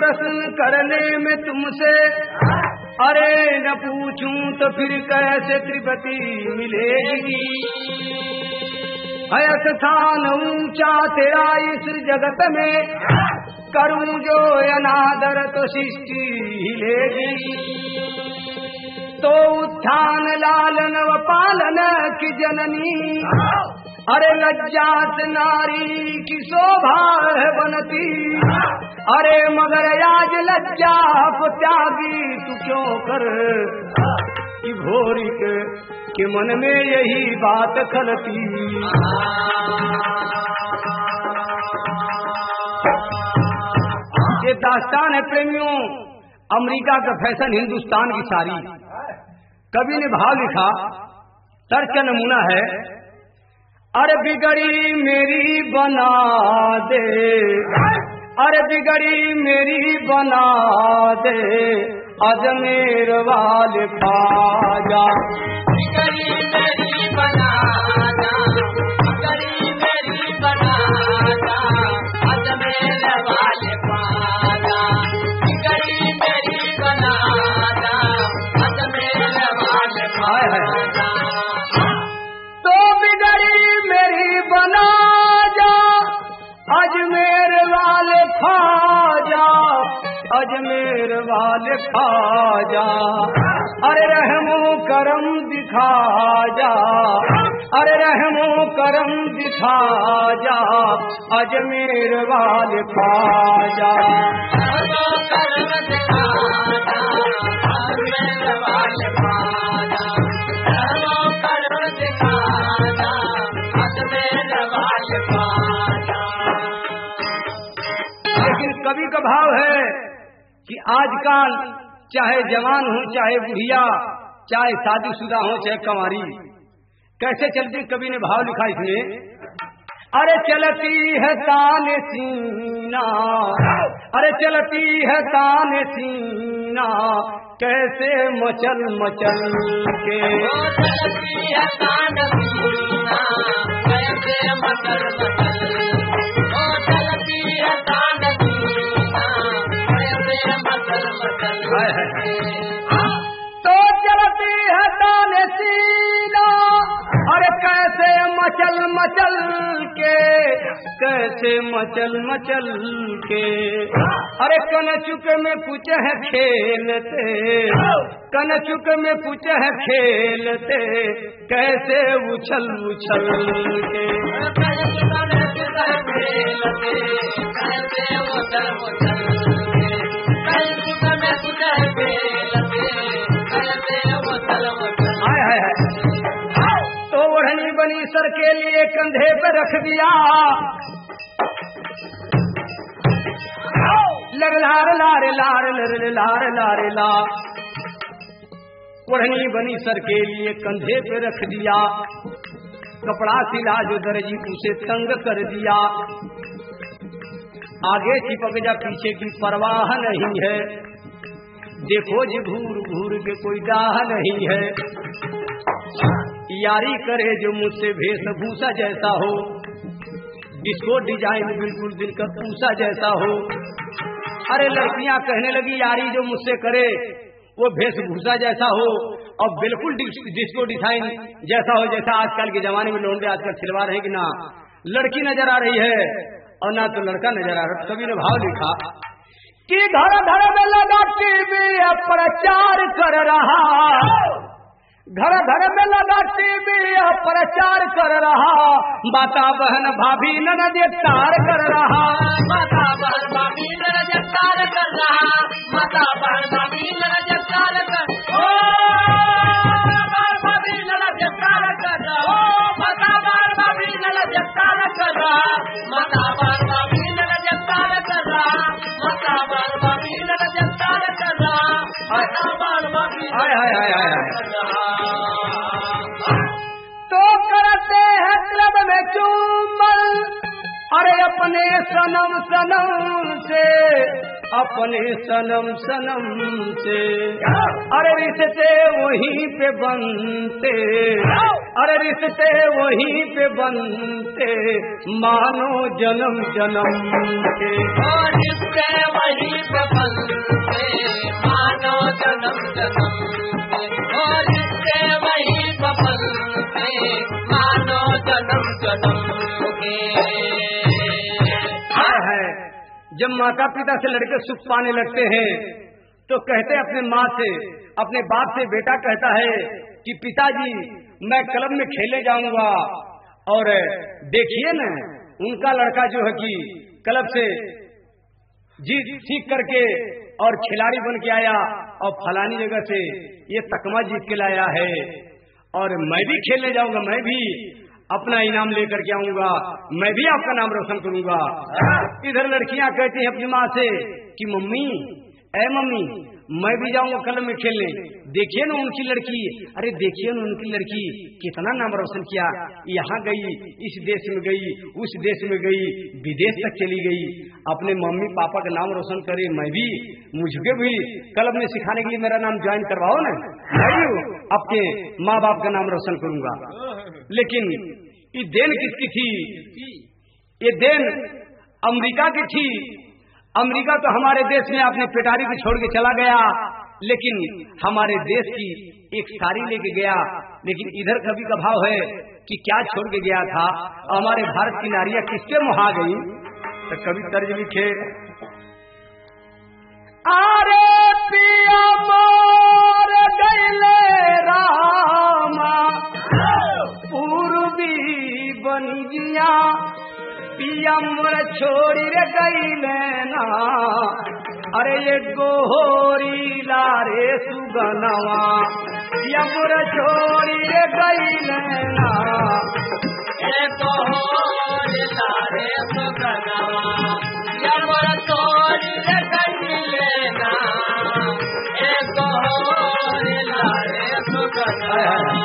प्रश्न करने में तुमसे, अरे न पूछूं तो फिर कैसे त्रिपति मिलेगी। है स्थान ऊंचा तेरा इस जगत में, करूं जो अनादर तो सृष्टि हिलेगी। तो उत्थान लालन व पालन की जननी, अरे लज्जात नारी की शोभा है बनती। अरे मगर आज लज्जा को त्यागी तू क्यों कर, कि घोरी के मन में यही बात खलती। ये दास्तान है प्रेमियों, अमेरिका का फैशन हिंदुस्तान की सारी। कवि ने भाव लिखा, तर्क का नमूना है, अरे बिगड़ी मेरी बना दे, अरे बिगड़ी मेरी बना दे, अजमेर वाले ख्वाजा। बिगड़ी मेरी बना दा, बिगड़ी मेरी बना दा, अजमेर वाले ख्वाजा। बिगड़ी मेरी बना दा, अजमेर वाले ख्वाजा। तो बिगड़ी मेरी बना जा, अजमेर वाले ख्वाजा, अजमेर वाले ख्वाजा। अरे रहमो करम दिखा जा, अरे रहमो करम दिखा जा, अजमेर वाले ख्वाजा। रहमो करम दिखा जा, अजमेर वाले ख्वाजा। रहमो करम दिखा जा, अजमेर वाले ख्वाजा। लेकिन कवि का भाव है कि आजकल चाहे जवान हो, चाहे बुढ़िया, चाहे शादीशुदा हो, चाहे कंवारी, कैसे चलती। कवि ने भाव लिखा इसमें, अरे चलती है ताने सीना, अरे चलती है ताने सीना, कैसे मचल मचल के। चलती है ताने सीना, कैसे मचल मचल के। चलती है ताने सीना, कैसे मचल मचल के। तो चलती है ताने सीना, अरे कैसे मचल मचल के, कैसे मचल मचल के। अरे कनचुक में कुछ है खेलते, कनचुक में कुछ है खेलते, कैसे उछल उछल के। कैसे उछल उछल के। कनचुक में कुछ है खेलते, कैसे उछल उछल। हाय हाय हाय। तो ओढ़नी बनी सर के लिए कंधे पे रख दिया, लर लार लार लार लर लार लार ला। ओढ़नी बनी सर के लिए कंधे पे रख दिया, कपड़ा सिला जो दर्जी उसे तंग कर दिया। आगे चिपक जा पीछे की परवाह नहीं है, देखो जी घूर घूर के कोई डाह नहीं है। यारी करे जो मुझसे वेशभूषा जैसा हो, जिसको डिजाइन बिल्कुल दिल का पूसा जैसा हो। अरे लड़कियां कहने लगी यारी जो मुझसे करे वो वेशभूषा जैसा हो और बिल्कुल डिस्को डिजाइन जैसा हो, जैसा आजकल के जमाने में लोग आजकल सिलवा रहे हैं कि ना लड़की नजर आ रही है और ना तो लड़का नजर आ रहा। कवि ने भाव लिखा कि घर घर में लगा टीवी प्रचार कर रहा, घर घर में लगा टीवी प्रचार कर रहा, माता बहन भाभी ननद तार कर रहा। माता बहन भाभी ननद तार कर रहा, माता बहन भाभी ननद तार कर। ओ भाभी ननद तार कर रहा, माता बहन भाभी ननद तार कर रहा, माता बहन भाभी ननद तार कर रहा, माता बहन भाभी ननद तार कर रहा, माता बहन भाभी ननद तार कर रहा। तो करते हैं क्लब में चूमन, अरे अपने सनम सनम से, अपने सनम सनम से। अरे रिश्ते वहीं पे बनते, अरे रिश्ते वहीं पे बनते, मानो जन्म जन्म के। रिश्ते वहीं पे जन्म जन्म के और इससे वही बदलते मानो जन्म जन्म के। है जब माता पिता से लड़के सुख पाने लगते हैं तो कहते हैं अपने माँ से, अपने बाप से बेटा कहता है कि पिताजी मैं क्लब में खेलने जाऊंगा, और देखिए न उनका लड़का जो है कि क्लब से जीत सीख करके और खिलाड़ी बन के आया और फलानी जगह से ये तकमा जीत के लाया है, और मैं भी खेलने जाऊंगा, मैं भी अपना इनाम लेकर के आऊंगा, मैं भी आपका नाम रोशन करूंगा। इधर लड़कियां कहती हैं अपनी माँ से कि मम्मी, ऐ मम्मी मैं भी जाऊंगा क्लब में खेलने, देखिए ना उनकी लड़की, अरे देखिए ना उनकी लड़की कितना नाम रोशन किया, यहाँ गई, इस देश में गई, उस देश में गई, विदेश तक चली गई, अपने मम्मी पापा का नाम रोशन करे, मैं भी, मुझे भी क्लब में सिखाने के लिए मेरा नाम ज्वाइन करवाओ ना, मैं भी अपने माँ बाप का नाम रोशन करूंगा। लेकिन ये देन किसकी थी? ये देन अमेरिका की थी। अमेरिका तो हमारे देश में अपने पिटारी को छोड़ के चला गया, लेकिन हमारे देश की एक साड़ी लेके गया। लेकिन इधर कवि का भाव है कि क्या छोड़ के गया था, हमारे भारत की नारियां किसके मुहा गई? तो कवि तर्ज लिखे, अरे पिया मोर गइले रामा पूर्वी बनिया, पिया मोर छोड़ी रे गइले ना, अरे ये गोरी लारे सुगनवा, पिया मोर छोड़ी रे गइले ना, ये गोरी लारे सुगनवा, पिया मोर छोड़ी रे गइले ना, ये गोरी लारे सुगनवा।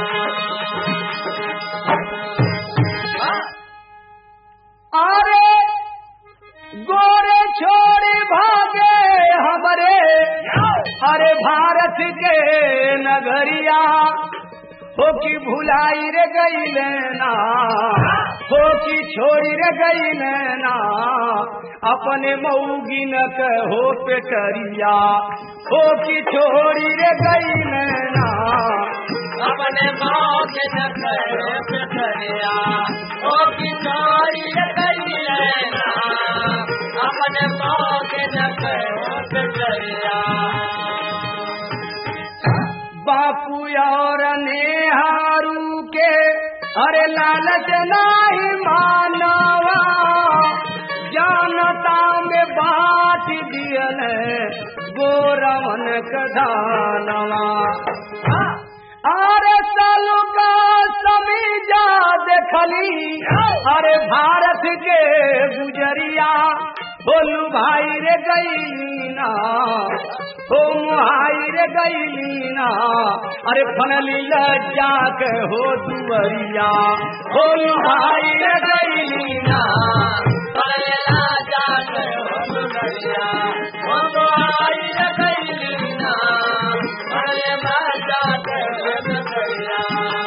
अरे गोरे छोड़ी भागे हमारे, अरे भारत के नगरिया, हो की भुलाई रे गइले ना, हो की छोड़ी रे गइले ना, अपने मऊगी न कहो पेटरिया, हो की छोड़ी रे गइले ना, अपने मौके न कहो पेटरिया, हो की छोड़ी रे गइले ना, अपने मौके न कहो पेटरिया। बापू और नेहरू के अरे लालच नाही मानवा, जानता में बात दियल गोरवन कधानवा, अरे सालू का समीजा देखली, अरे भारत के गुजरिया, बोलू भाई रे गईना, हो मुहाई रे गईना, अरे फनली लज्जा के हो दुवरिया, बोलू भाई रे गईना, फनली लज्जा के हो दुवरिया, हो मुहाई रे गईना, फनली लज्जा के हो दुवरिया।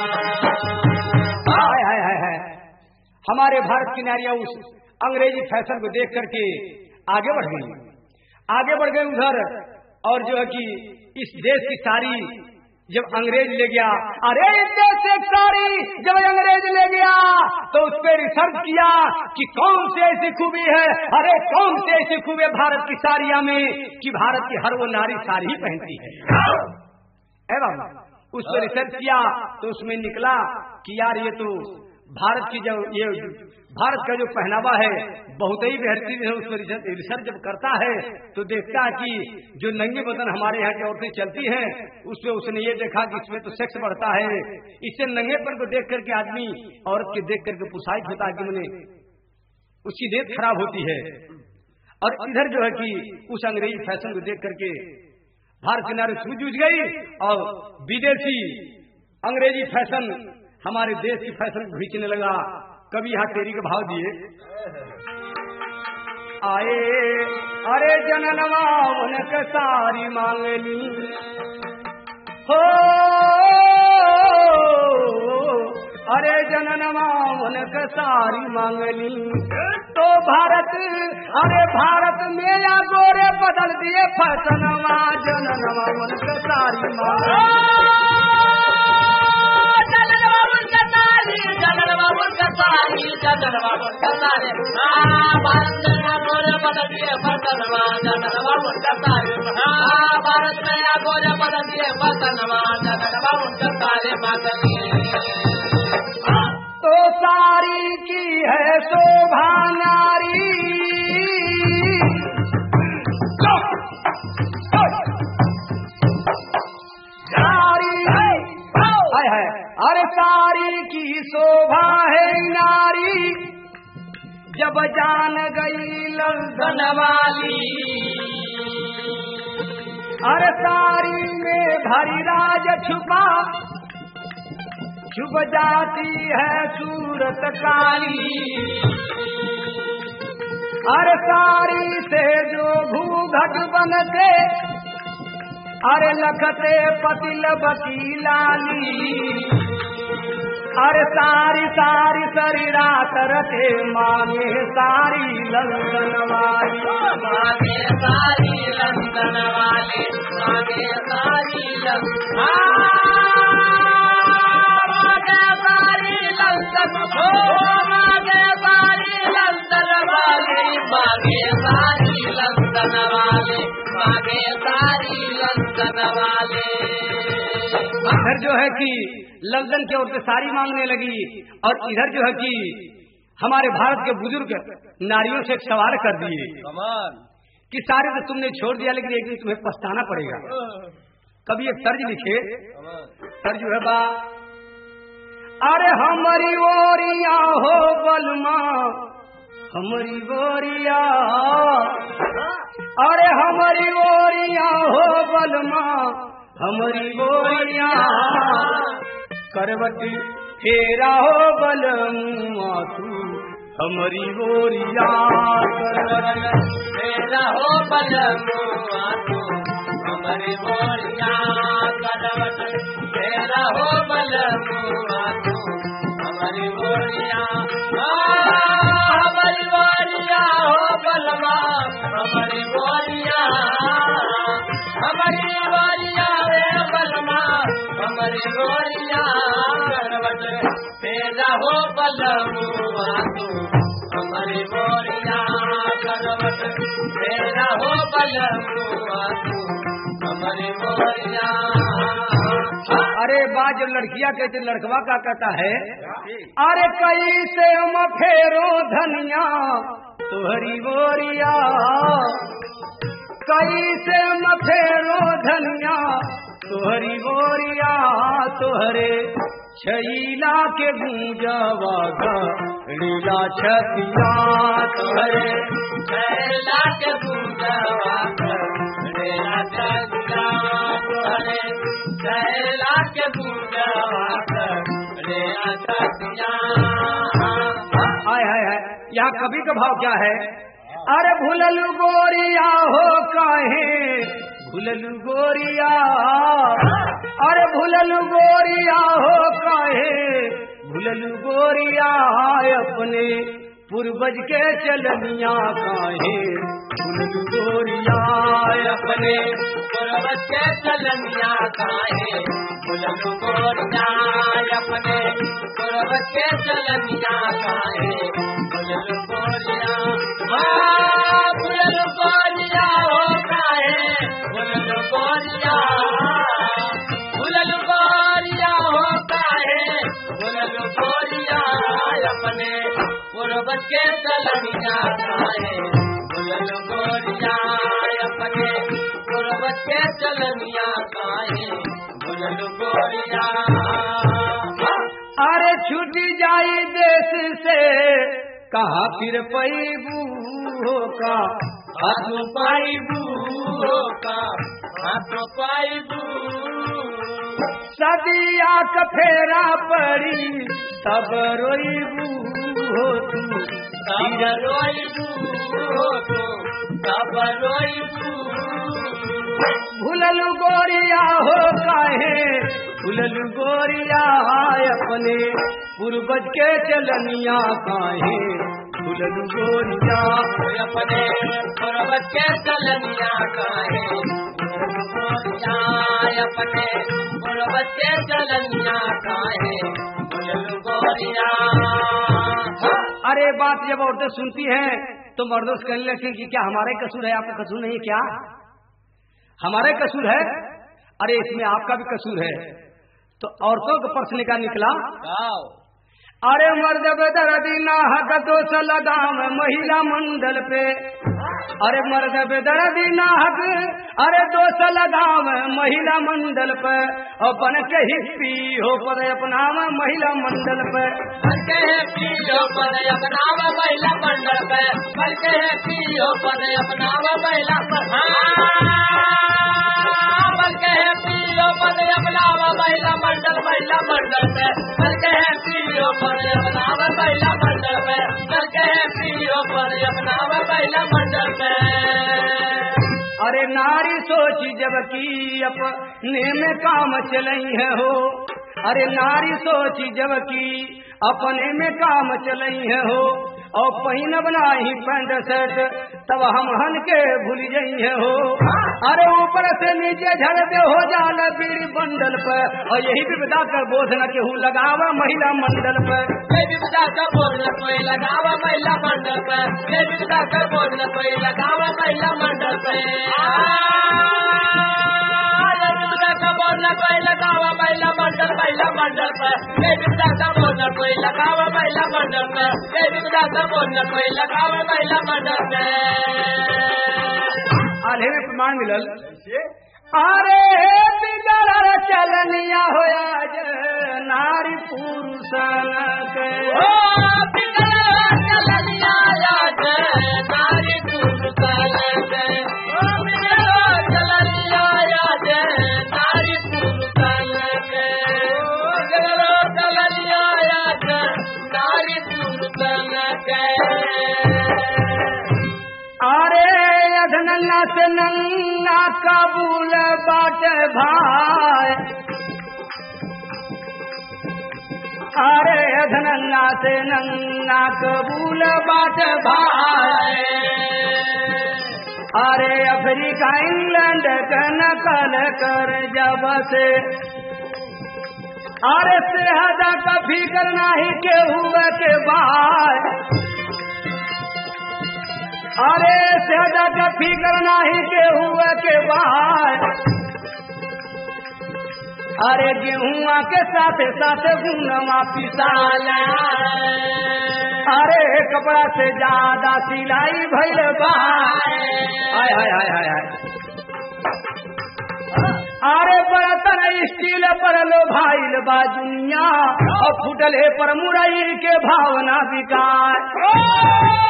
हाय हाय हाय हाय, हमारे भारत की नारियां उस अंग्रेजी फैशन को देख करके आगे बढ़ गए उधर, और जो है कि इस देश की सारी जब अंग्रेज ले गया, अरे इस देश से सारी जब अंग्रेज ले गया तो उस पर रिसर्च किया कि कौन सी ऐसी खूबी है, अरे कौन सी ऐसी खूबी है भारत की साड़ियां में कि भारत की हर वो नारी साड़ी ही पहनती है। बाबा उस पर रिसर्च किया तो उसमें निकला कि यार ये तो भारत की जो ये भारत का जो पहनावा है बहुत ही बेहतरीन है। उस पर रिसर्च जब करता है तो देखता है कि जो नंगे बदन हमारे यहाँ की औरतें चलती हैं उस पर उसने ये देखा कि इसमें तो सेक्स बढ़ता है, इससे नंगेपन को देख करके आदमी औरत के देख करके उत्साहित होता है कि मैंने उसकी नीयत खराब होती है। और इधर जो है कि उस अंग्रेजी फैशन को देख करके भारत की नारी सूझ गई और विदेशी अंग्रेजी फैशन हमारे देश की फैशन को खींचने लगा। कभी यहाँ तेरी के भाव दिए, आए अरे जननवा उनके सारी मांगली हो, अरे जननवा उनके सारी मांगली। तो भारत अरे भारत में या गोरे बदल दिए फसनवा जननवा उनके सारी मांगली। तो सारी की है शोभा नारी, है अरे सारी की शोभा है नारी, जब जान गई लंदन वाली। अरे सारी में भरी राज छुपा, छुप जाती है सूरत काली। अरे सारी से जो भूघट बन के अरे लखते पतिल बकीलाली। अरे सारी सारी शरीरा तरते मांगे सारी लंदन वाली। मांगे सारी लंदन वाले, मांगे सारी इधर जो है कि लंदन की औरतें साड़ी मांगने लगी, और इधर जो है कि हमारे भारत के बुजुर्ग नारियों से एक सवाल कर दिए कि सारे तो तुमने छोड़ दिया, लेकिन एक दिन तुम्हें पछताना पड़ेगा। कभी एक तर्ज लिखे, तर्ज है बा अरे हमारी ओरिया हो बलमा, हमारी गोरिया, अरे हमारी गोरिया हो बलमा, हमारी गोरिया, करवटी फेरा हो बलमुआ तू, हमारी गोरिया, करवटी फेरा हो बलमुआ तू, हमारी गोरिया, करवटी फेरा हो बलमुआ तू, हमारी गोरिया, हमारी गोरिया हो बलमा, हमारी गोरिया, हमारी गोरिया रे बलमा, हमारी गोरिया, करवट फेरा हो बलमुआ तू, हमारी गोरिया, करवट फेरा हो बलमुआ तू, हमारी गोरिया। अरे बाज लड़कियां कहते, लड़कवा का कहता है अरे कैसे हम फेरो धनिया तुहरी गोरिया, कैसे हम फेरो धनिया तुहरी गोरिया, तुहरे छैला के गूंजवा लीला छतिया, तुहरे छैला के गूंजवा लीला छतिया, तुहरे छैला के गूंजवा लीला छतिया। हाय हाय हाय, यहाँ कवि का भाव क्या है? अरे भूललू गोरिया हो काहे, भूललू गोरिया, अरे भूललू गोरिया हो काहे, भूललू गोरिया, अपने पूर्वज के चलनिया काहे, भूललू गोरिया, अपने पूर्वज के चलनिया काहे, भूललू गोरिया, अपने पूर्वज के चलनिया काहे, भूललू गोरिया, भूललू गोरिया हो काहे, भूललू गोरिया, भूललू गोरिया हो काहे, भूललू गोरिया, अपने पूर्वज के चलनिया काहे, भूललू गोरिया, अपने पूर्वज के चलनिया काहे, भूललू गोरिया। अरे छूट जाई देश से कहा फिर पैबू का, हाथ पाइबू का, हाथ पाइबू, सदिया का फेरा पड़ी तब रोईबू हो तू, तब रोईबू हो तू, तब रोईबू, भूललू गोरिया हो काहे, भूलल गोरिया अपने पूर्वज के चलनिया काहे भूलल गोरिया अपने पूर्वज के चलनिया काहे अपने पूर्वज के चलनिया काहे भूलल गोरिया। अरे बात जब औरतें सुनती हैं तो मर्दों से कहने लगती कि क्या हमारे कसूर है, आपका कसूर नहीं है क्या? हमारे कसूर है? अरे इसमें आपका भी कसूर है। तो औरतों का प्रश्न का निकला, अरे मर्द बेदर्दी ना हक दोष लगाम महिला मंडल पे, अरे मर्द बेदर्दी ना हक अरे दोष लगाम महिला मंडल पे, और बन के हिप्पी हो पर अपनाम महिला मंडल पे, बन के हिप्पी हो पर अपनाम महिला मंडल पे, बन के हिप्पी हो पर अपनाम महिला बन के हिप्पी हो पर अपनाम महिला मंडल पे, बन के हिप्पी हो पर अपनाम महिला मंडल पे, बन के हिप्पी हो पर अपनाम महिला मंडल पे। अरे नारी सोची जबकि अपने में काम चलई है हो, अरे नारी सोची जबकि अपने में काम चलई है हो, और पहिन बनाई पैंट शर्ट तब हम हन के भूल गई है हो, अरे ऊपर से नीचे झड़ते हो जाना बीड़ी बंडल पर, और यही विपदा कर बोझ न केहू लगावा महिला मंडल पर, विपदा कर बोझ न कोई लगावा महिला मंडल पर, विपदा कर बोझ न कोई लगावा महिला मंडल पर, विपदा का बोझ न कोई लगावा महिला मंडल पर, विपदा का बोझ न कोई लगावा महिला मंडल पर, विपदा का बोझ न कोई लगावा महिला मंडल पर। आधे में प्रमाण मिलल, अरे बिगड़ चलनिया होया नारी पुरुष के, बिगड़ चलनिया नारी पुरुष के, बिगड़ चलनिया नारी पुरुष के, बिगड़ चलनिया नारी पुरुष के। अरे अधनन्ना से नन्ना काबूल बाट भाई, अरे अधनन्ना से नन्ना कबूल बाट भाई, अरे अफ्रीका इंग्लैंड का नकल कर जब से, अरे सेहदा का फिकर नहीं के हुए के बाद, अरे सेहदा का फिकर नहीं के हुए के बाद, अरे गेहूँ के साथ साथ गुनमा पिसाला, अरे कपड़ा से ज्यादा सिलाई भइल बा, हाय हाय हाय हाय हाय, अरे बर्तन स्टील पर लो भाईल बा दुनिया, और फुटले पर मुरई के भावना बिकाय,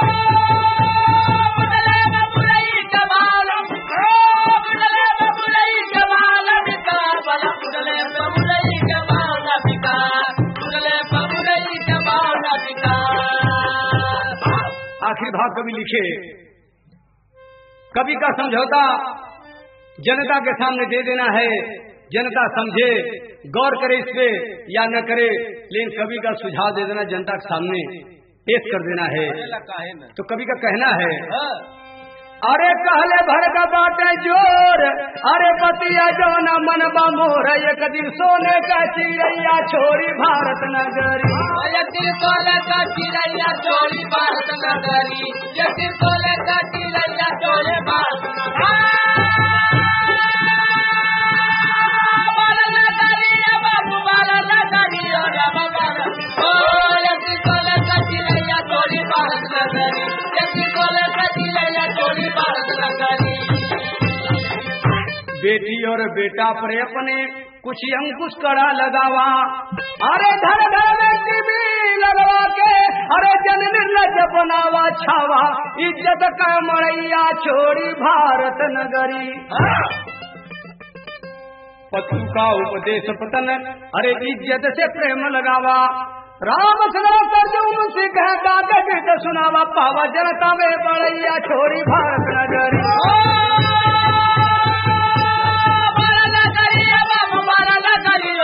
आखिर भाव कवि लिखे, कवि का समझौता जनता के सामने दे देना है, जनता समझे गौर करे इस पे या न करे, लेकिन कवि का सुझाव दे देना जनता के सामने पेश कर देना है। तो कवि का कहना है, अरे कहले भर का बाटे जोर, अरे पतिया जो न मन मोर, एक दिन सोने का चिड़ैया छोड़ी भारत नगरी, एक दिन सोने का चिड़ैया छोड़ी भारत नगरी, एक दिन सोने का चिड़ैया छोड़ी भारत बेटी और बेटा पर अपने कुछ अंकुश कड़ा लगावा, अरे धर धर बेटी भी लगवा के, अरे जन निर्लज बनावा छावा, इज्जत का मड़ैया छोड़ी भारत नगरी, पतु का उपदेश पतन, अरे इज्जत से प्रेम लगावा, राम सनातन जो मुझसे कहता बेटे सुनावा, पावा जनता में बड़ैया छोड़ी भारत नगरी, Bala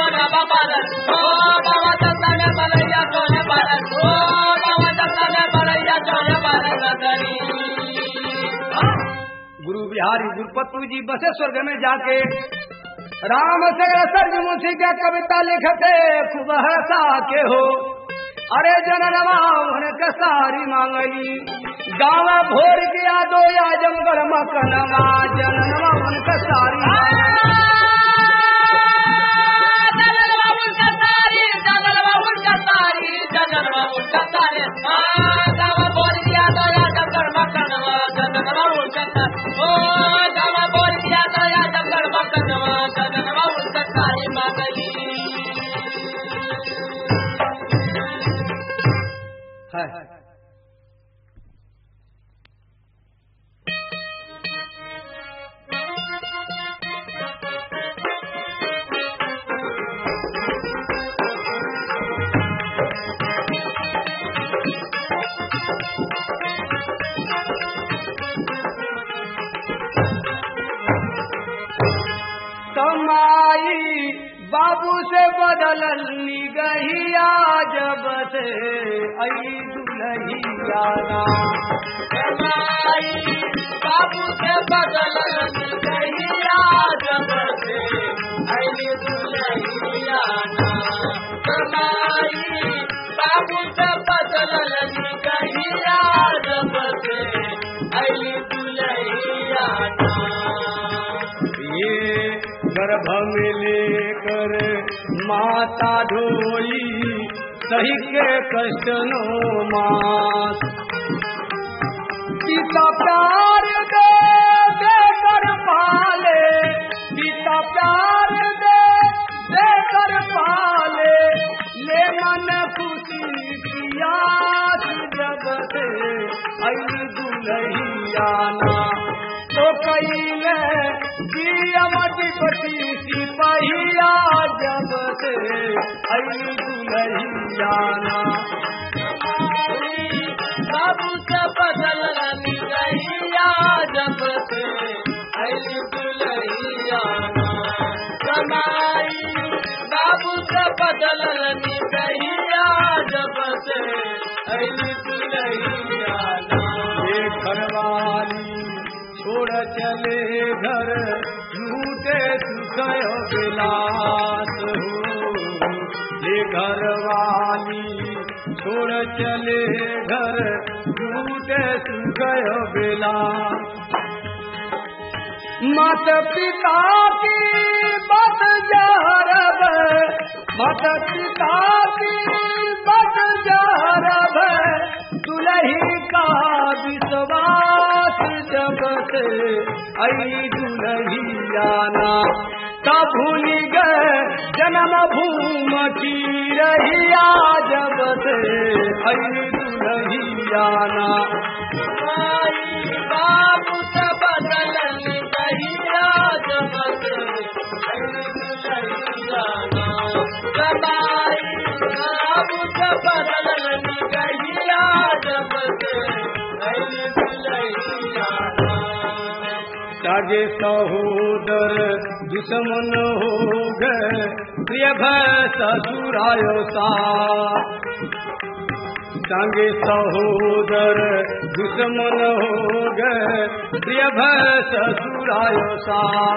बिहारी गुरुपतु जी बसे स्वर्ग में जाके राम से सर्ग मुझी के कविता लिखते खूब हंसा के हो। अरे जननवा उनके सारी मांगली गाँव भोर किया दो या जमगढ़ मकनवा जननवा उनके सारी बाबू से बदलनी गहिया जब से आई दुल्हिया बाबू से बदलनी गहिया जब से आई दुल्हिया बाबू से बदलनी गहिया जब से आई दुल्हिया गर्भ में लेकर माता ढोली सही के कष्ट नो मास पिता प्यार दे कर पाले पिता प्यार दे कर पाले ले मन खुशी किया जब से आई दुल्हियाना तो कैले दियावती सिपहिया जब से आई दुल्हियाना बाबू से बदलनी गहिया जब से आई दुल्हियाना कमाई बाबू से बदलनी गहिया जब से आई दुल्हियाना घरवाली छोड़ चले घर झूठे सुखय विलास हो ले घरवाली छोड़ चले घर झूठे सुखय विलास माता पिता की बस जहरब माता पिता की बस जहरब दुल्ही का विश्वास जब से आई दुल्हियाना तब भूल गए जन्म भूम की रहिया जब से आई दुल्हियाना बाबू से बदलनी गहिया जब से आई दुल्हियाना बाबू से बदलनी गहिया जब से आई दुल्हियाना सागे सहोदर दुश्मन हो गए प्रिय भय ससुरायो सा संगे सहोदर दुश्मन हो गए प्रिय भय ससुरायो सा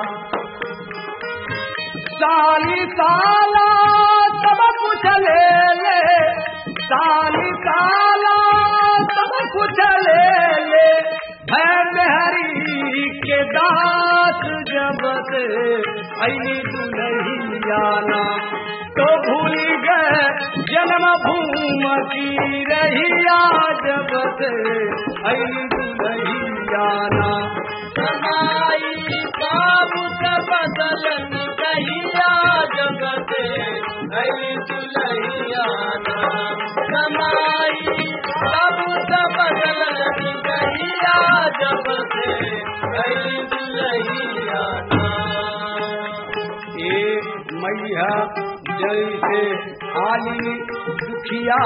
साली साला सब कुछ ले ले साली साला सब कुछ ले ले भय हरी के दास जब से आई दुल्हियाना तो भूल गए जन्म भूम की रहिया जब से आई दुल्हियाना कमाई बाबू से बदलन गहिया जब से आई दुल्हियाना कमाई बाबू से बदलन गहिया जब से आई दुल्हियाना मैया जैसे आली दुखिया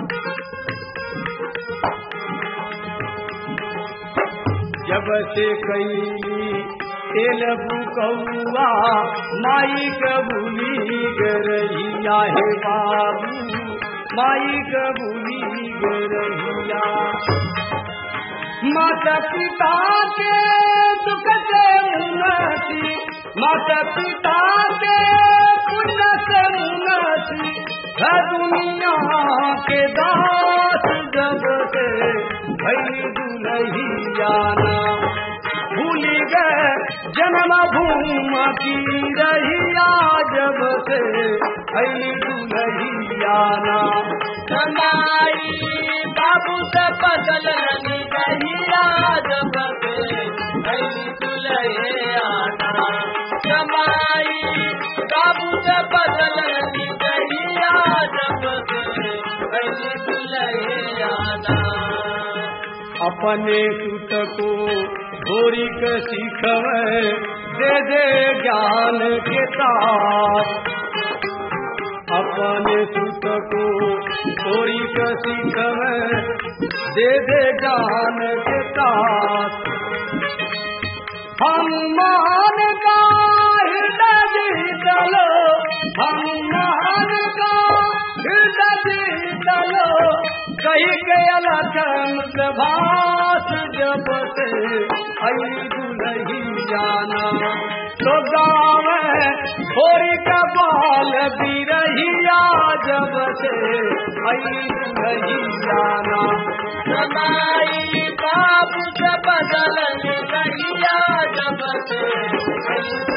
जब से कई तेल बुकौआ माई कबूली गरहिया है बाबू माई कबूली गरहिया माता पिता के दुख से उन्नति, माता पिता के पुण्य से उन्नति, है दुनिया के दास जग से भई दुल्हियाना। भूल गए जन्म भूमि की रहिया जब से भई दुल्हियाना। कमाई बाबू से बदल रहिया जब से भई दुल्हियाना। कमाई बाबू से बदल रहिया जब से भई दुल्हियाना। अपने सुत को गोरी के सीखवे दे दे ज्ञान के ताप। अपने सुत को गोरी के सीखवे दे दे ज्ञान के ताप। हनुमान का हृदय जीतलो, हनुमान का हृदय जीतलो, कही के अलग भास जब से आई दुल्हियाना। तो गाँव थोड़ी कबाल बिरहिया जब से आई दुल्हियाना। कमाई बाबू से बदल रहिया जब से